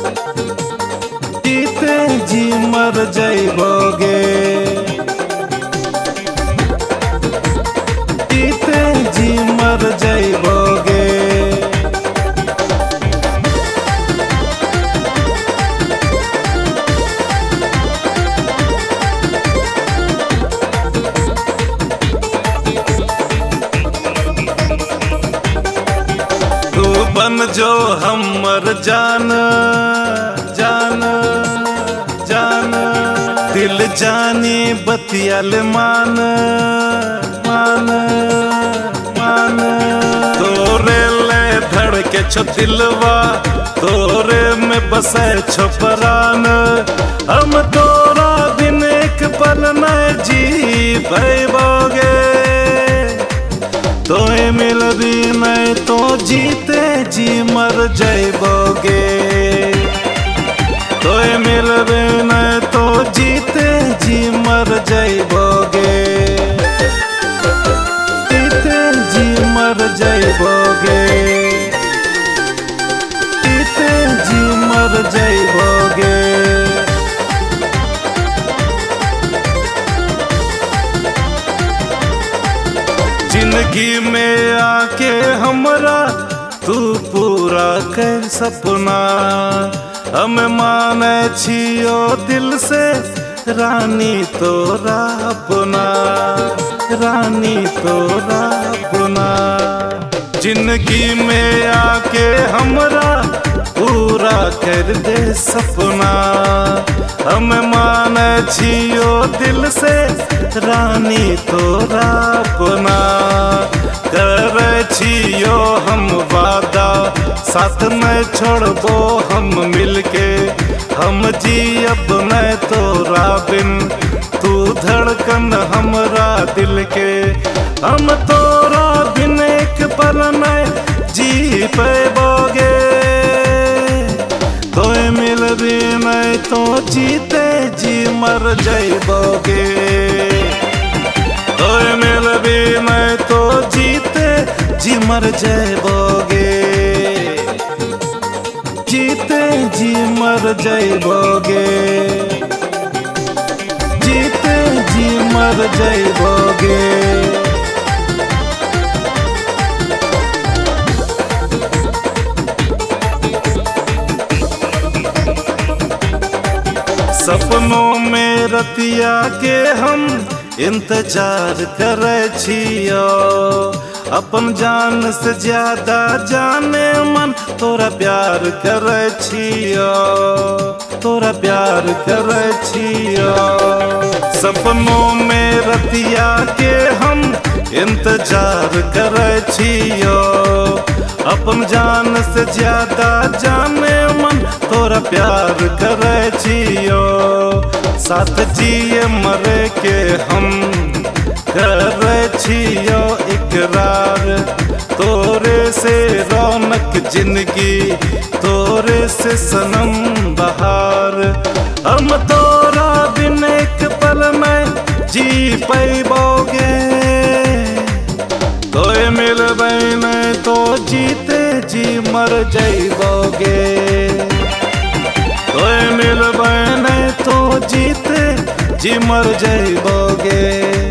जीते जी मर जाइबोगे, जीते जी मर जाइबोगे। तू बन जो हमर जान जान जान, दिल जानी बतियाल मान मान मान। तोरे ले धड़के छो दिलवा, तोरे में बसे छो परान। हम तोरा बिन एक पल न जी पैबोगे, तोए मिलबी नहीं तो जीते जी मर जाइबोगे। तोए मिलबी नहीं तो जीते जी मर जाइबोगे, जीते जी मर जाइबोगे, जीते जी मर जाइबोगे। जिंदगी में आके हमरा तू पूरा कर सपना, हम माने छियो दिल से रानी तोरा अपना, रानी तोरा अपना। जिंदगी में आके हमरा पूरा कर दे सपना, हम माने छियो दिल से रानी तोरा अपना। करे छियो हम वादा साथ में छोड़बो हम मिलके, हम जी अब मैं तोरा बिन, तू धड़कन हमरा दिल के। हम तोरा बिन एक पल में जी पैबोगे, तोए मिलबी नहीं तो जीते जी मर जाइबोगे। तोए मिलबी नहीं तो जीते जी मर जाइबोगे, जीते जी मर जाइबोगे, जीते जी मर जाइबोगे। सपनों में रतिया के हम इंतजार करे छियो, अपन जान से ज्यादा जाने मन तोरा प्यार करे छियो, तोरा प्यार करे छियो। सपनों में रतिया के हम इंतजार करे छियो, अपन जान से ज्यादा जाने मन तोरा प्यार करे छियो। साथ जिए मरे के हम करे छियो इकरार, तोरे से रौनक जिंदगी, तोरे से सनम बहार। हम तोरा बिन एक पल में जी पैबोगे, तोए मिलबै नहीं तो जीते जी मर जाइबोगे। तोए मिलबै नहीं तो जीते जी मर जाइबोगे।